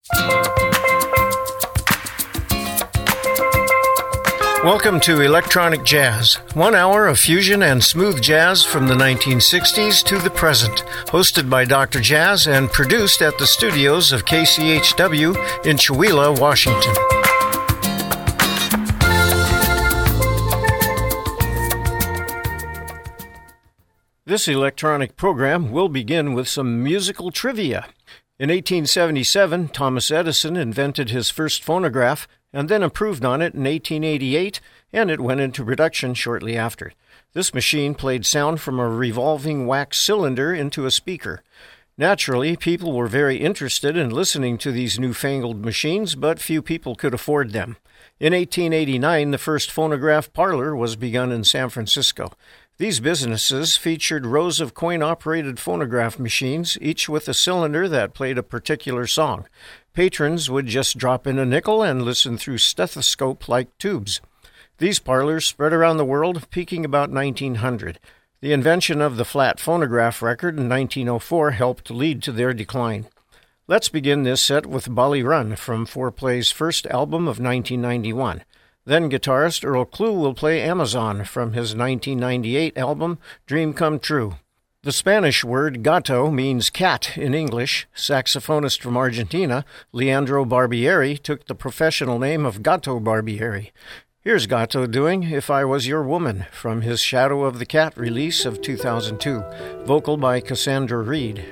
Welcome to Electronic Jazz, 1 hour of fusion and smooth jazz from the 1960s to the present, hosted by Dr. Jazz and produced at the studios of KCHW in Chewelah, Washington. This electronic program will begin with some musical trivia. In 1877, Thomas Edison invented his first phonograph and then improved on it in 1888, and it went into production shortly after. This machine played sound from a revolving wax cylinder into a speaker. Naturally, people were very interested in listening to these newfangled machines, but few people could afford them. In 1889, the first phonograph parlor was begun in San Francisco. These businesses featured rows of coin-operated phonograph machines, each with a cylinder that played a particular song. Patrons would just drop in a nickel and listen through stethoscope-like tubes. These parlors spread around the world, peaking about 1900. The invention of the flat phonograph record in 1904 helped lead to their decline. Let's begin this set with Bali Run from Fourplay's first album of 1991. Then guitarist Earl Klugh will play Amazon from his 1998 album Dream Come True. The Spanish word gato means cat in English. Saxophonist from Argentina, Leandro Barbieri, took the professional name of Gato Barbieri. Here's Gato doing If I Was Your Woman from his Shadow of the Cat release of 2002, vocal by Cassandra Reed.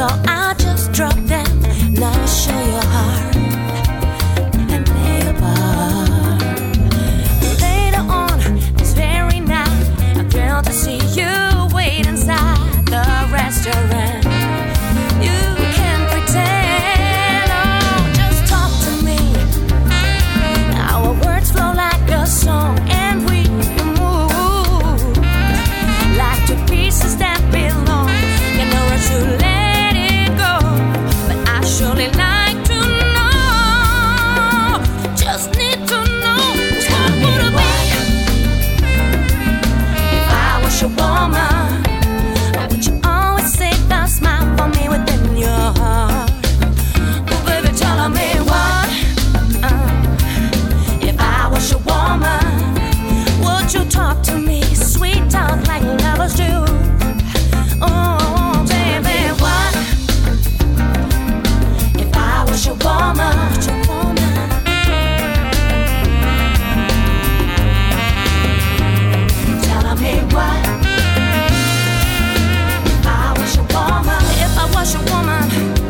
so I just drop them. Now show your heart and play a part. Later on this very night, I'm thrilled to see you wait inside the restaurant. You can pretend, oh, just talk to me. Our words flow like a song, and we move like two pieces that belong. You know I should let it go, but I surely like to know. Just need to know what would it be if I was your woman? Would you always say the smile for me within your heart? Oh, baby, tell me what. If I was your woman, would you talk to me sweet talk like lovers do? Oh, baby, what? If I was your woman, tell me what? If I was your woman, if I was your woman.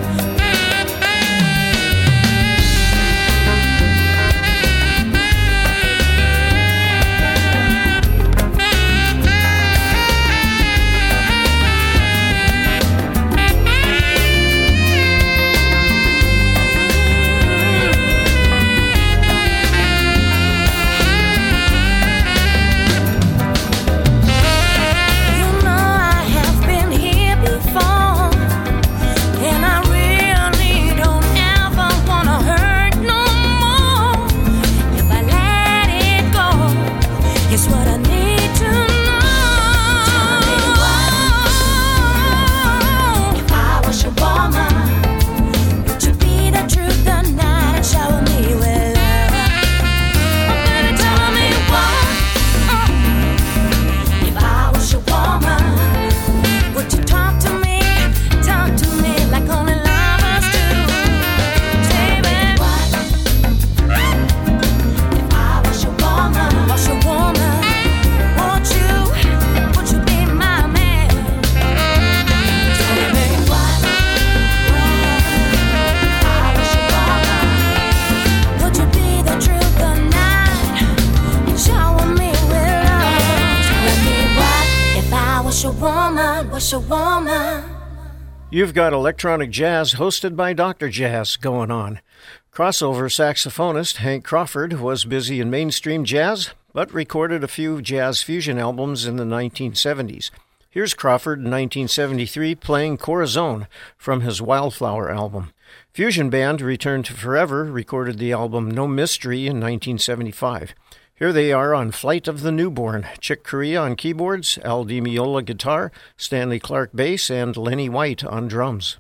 You've got electronic jazz hosted by Dr. Jazz going on. Crossover saxophonist Hank Crawford was busy in mainstream jazz, but recorded a few jazz fusion albums in the 1970s. Here's Crawford in 1973 playing Corazon from his Wildflower album. Fusion Band Return to Forever recorded the album No Mystery in 1975. Here they are on Flight of the Newborn, Chick Corea on keyboards, Al Di Meola guitar, Stanley Clarke bass, and Lenny White on drums.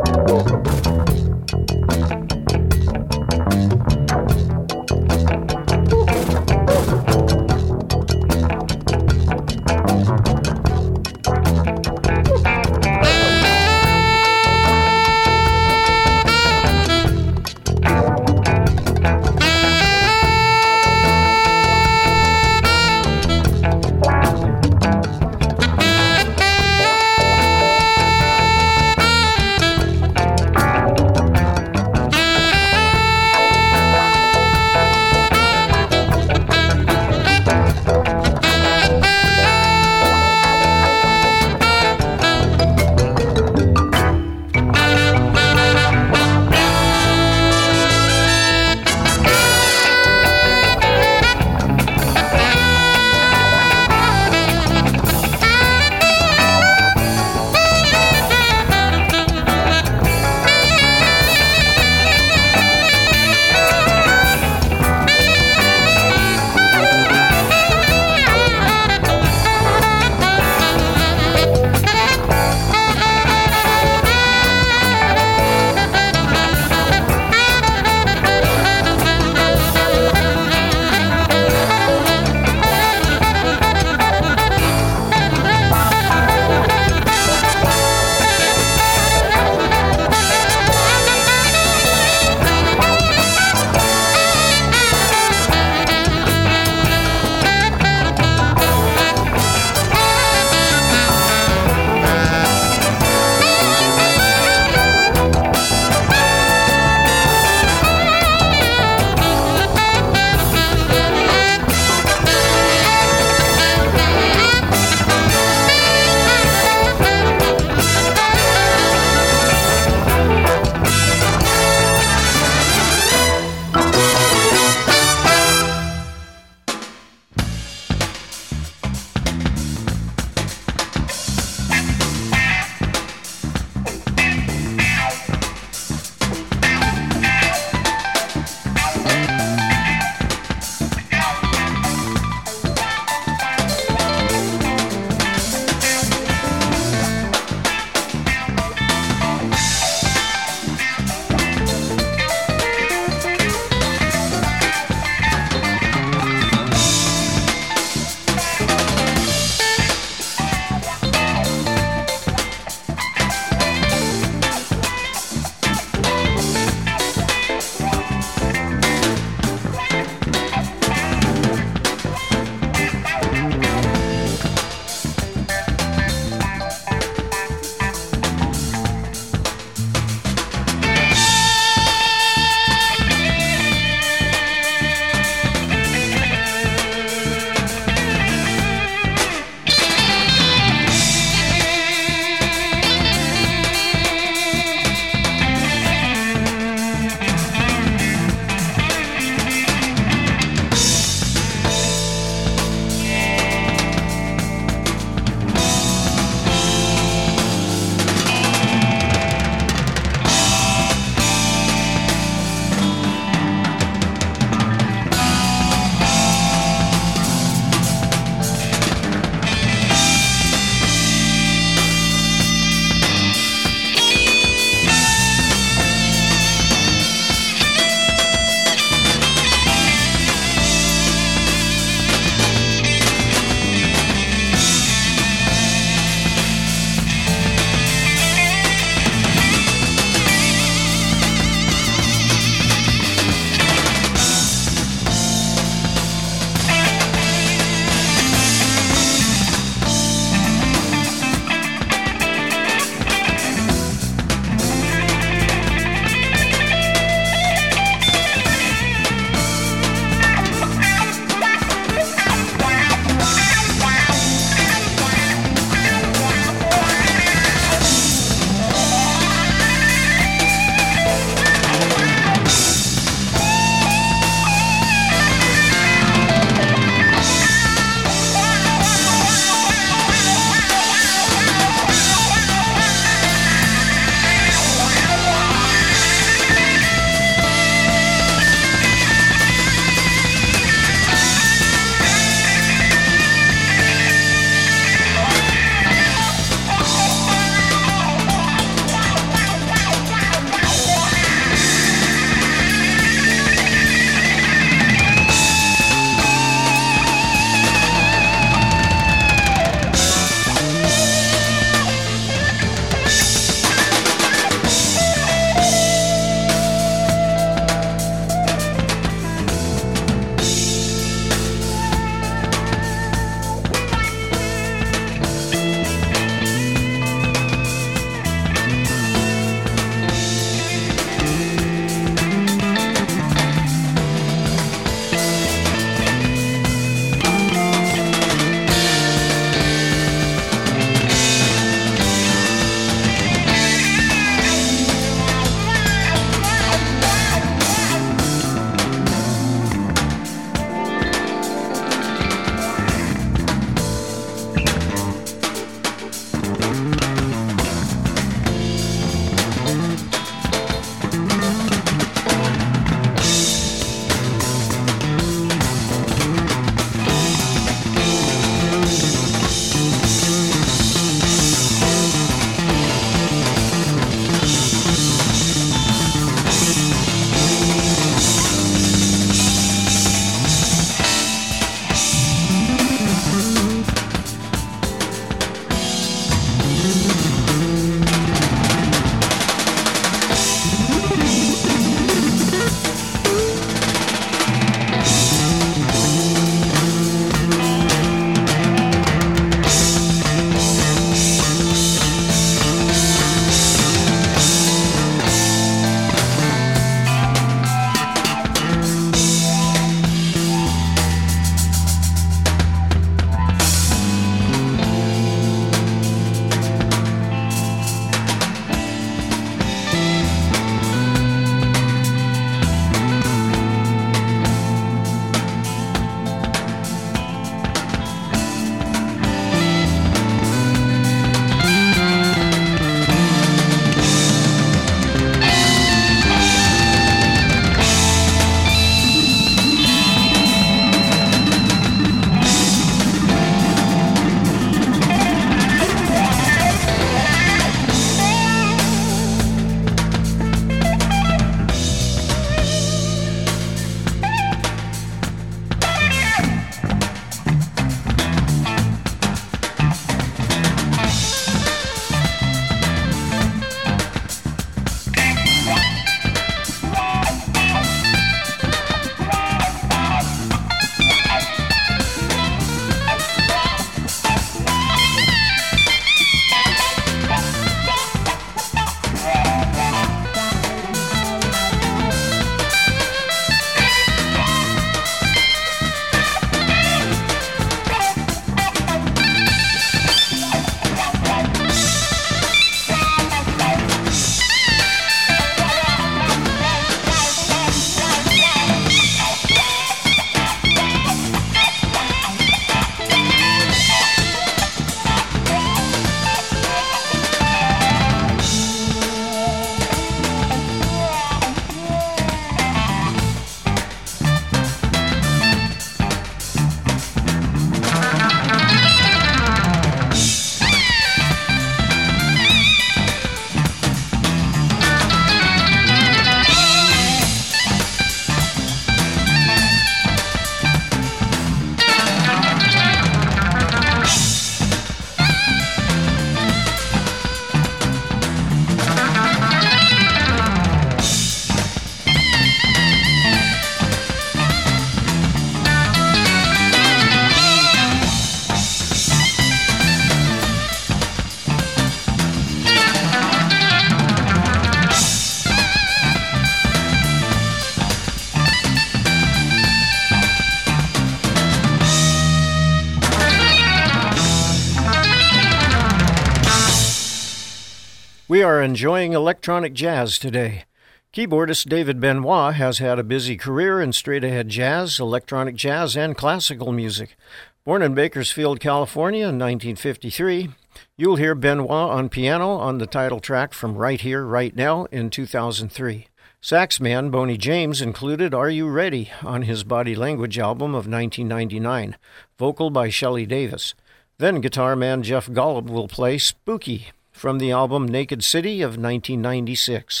We are enjoying electronic jazz today. Keyboardist David Benoit has had a busy career in straight-ahead jazz, electronic jazz, and classical music. Born in Bakersfield, California in 1953, you'll hear Benoit on piano on the title track from Right Here, Right Now in 2003. Saxman Boney James included Are You Ready on his Body Language album of 1999, vocal by Shelley Davis. Then guitar man Jeff Golub will play Spooky from the album Naked City of 1996.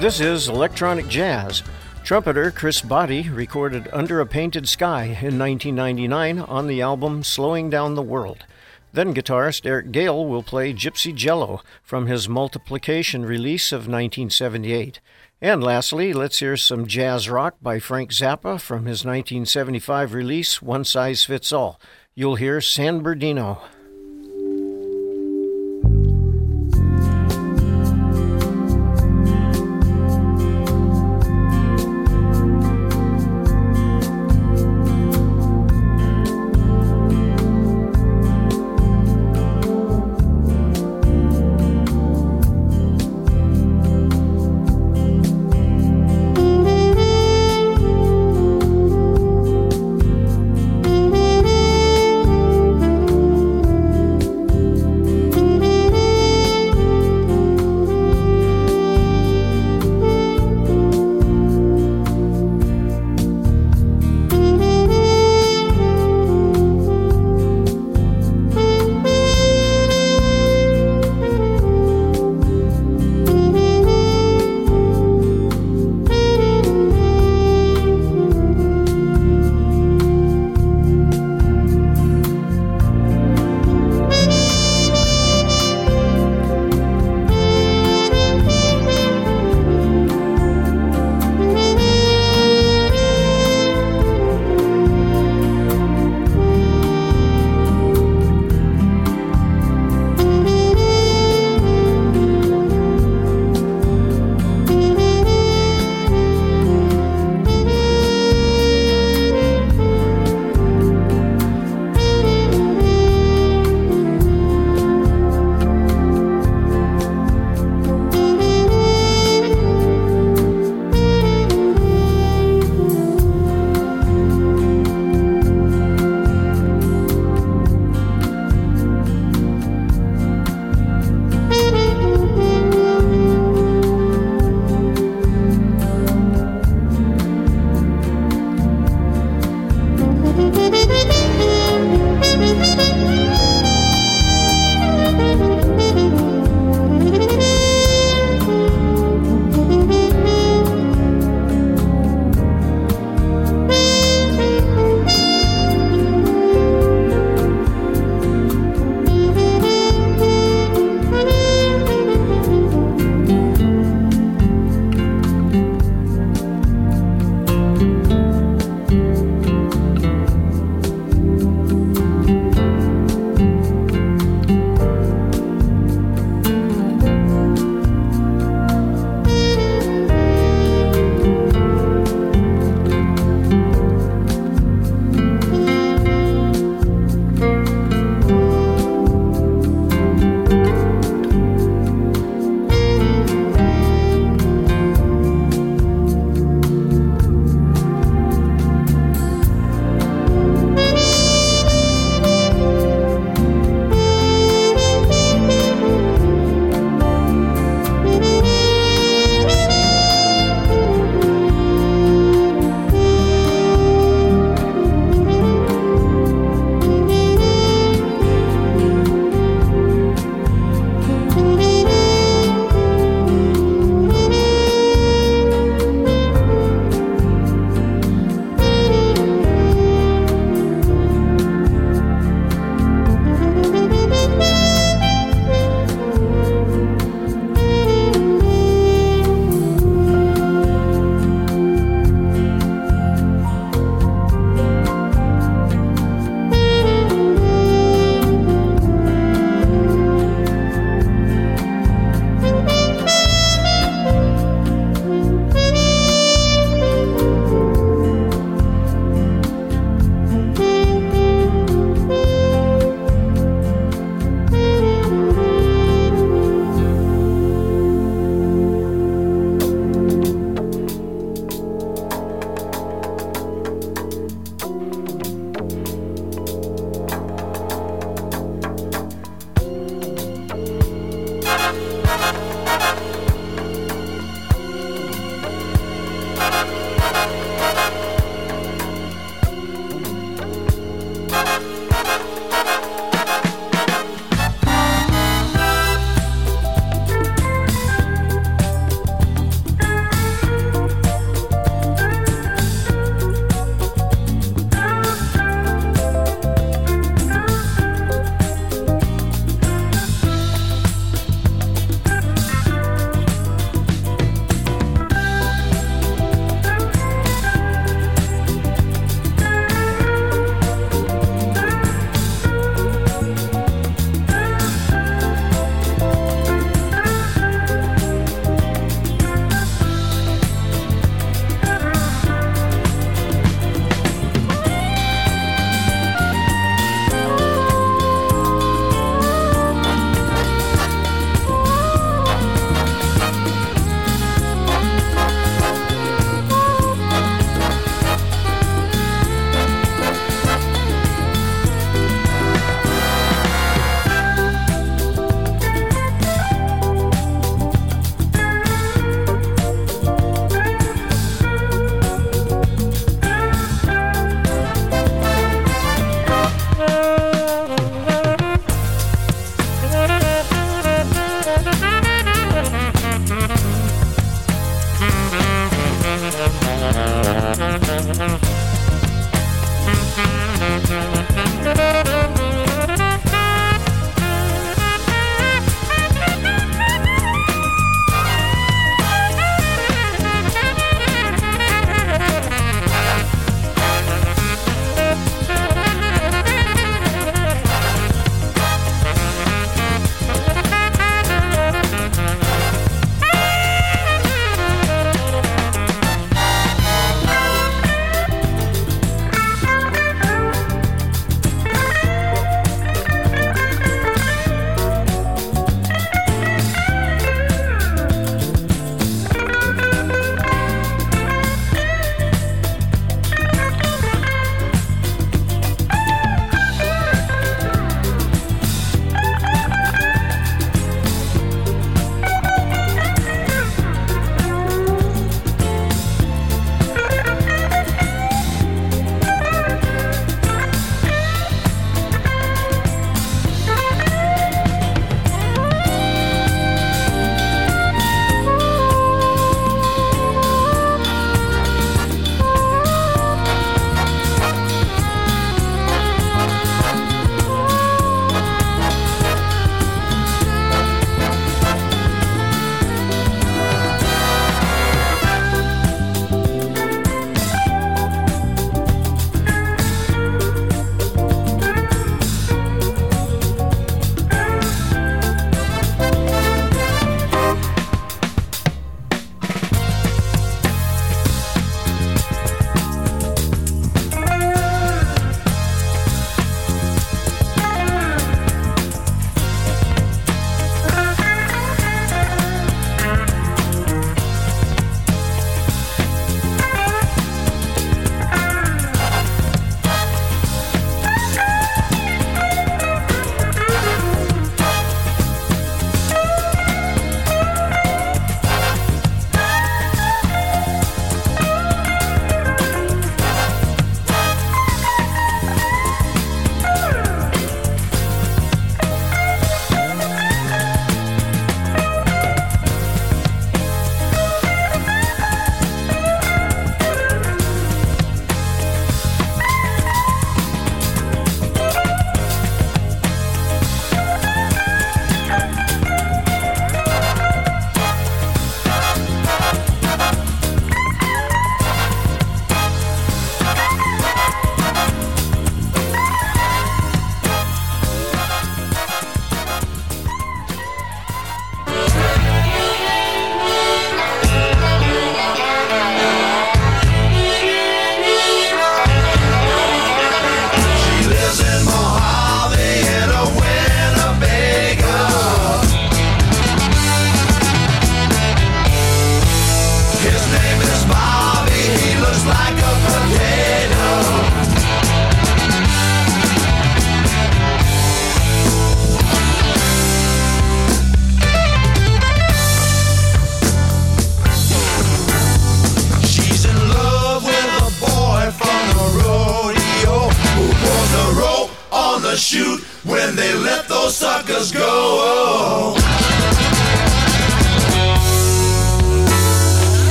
This is electronic jazz. Trumpeter Chris Botti recorded Under a Painted Sky in 1999 on the album Slowing Down the World. Then guitarist Eric Gale will play Gypsy Jello from his Multiplication release of 1978. And lastly, let's hear some jazz rock by Frank Zappa from his 1975 release One Size Fits All. You'll hear San Bernardino.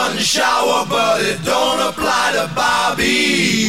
one shower, but it don't apply to Bobby.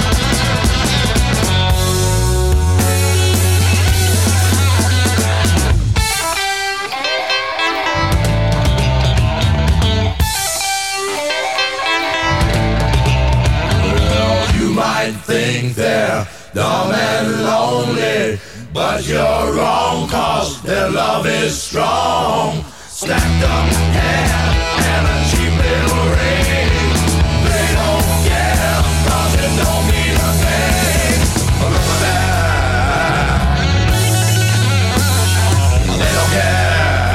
Well, you might think they're dumb and lonely, but you're wrong, 'cause their love is strong. Stacked up hair and a cheap little ring. They don't care, 'cause it don't mean a thing. Look at that. They don't care.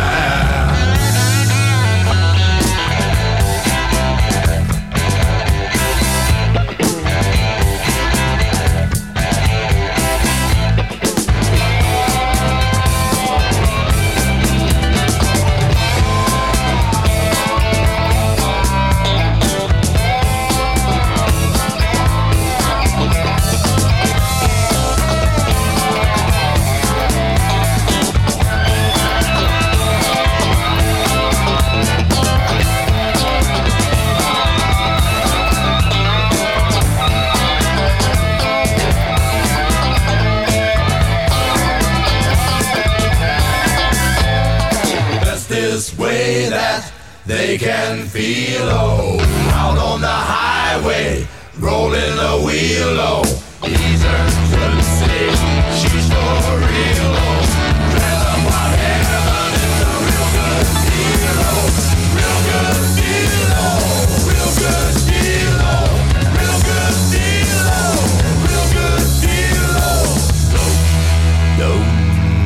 Way that they can feel, oh, out on the highway, rolling the wheel, oh, he's her Lucy, she's for real, oh, tell them what heaven is a real good deal, oh, real good deal, oh, real good deal, oh, real good deal, oh, real good deal, oh, no, no.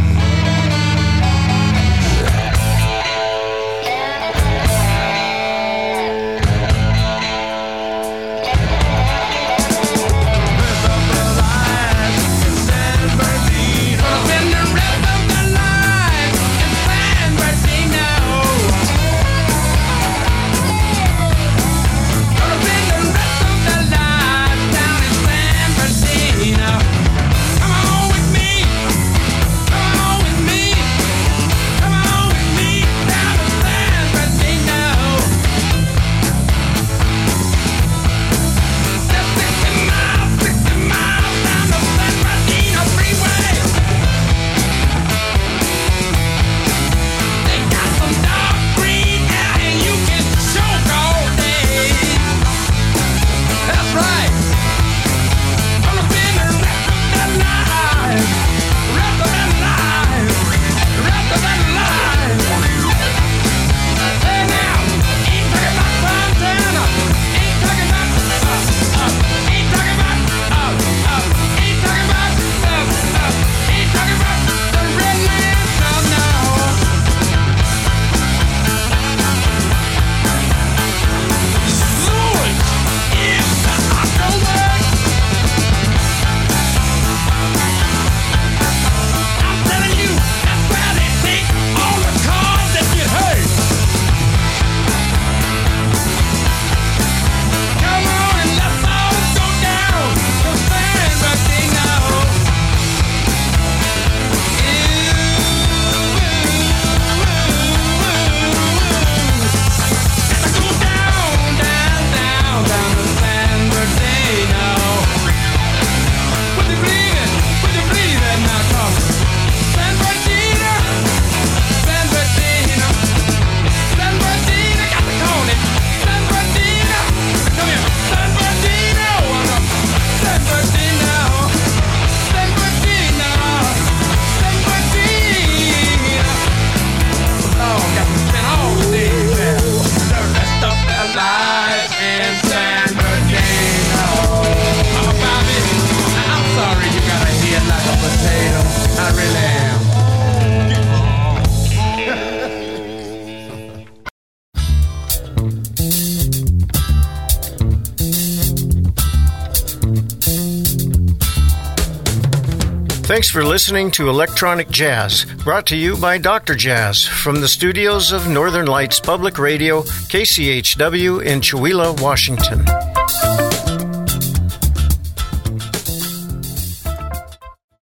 Thanks for listening to Electronic Jazz, brought to you by Dr. Jazz from the studios of Northern Lights Public Radio, KCHW in Chewelah, Washington.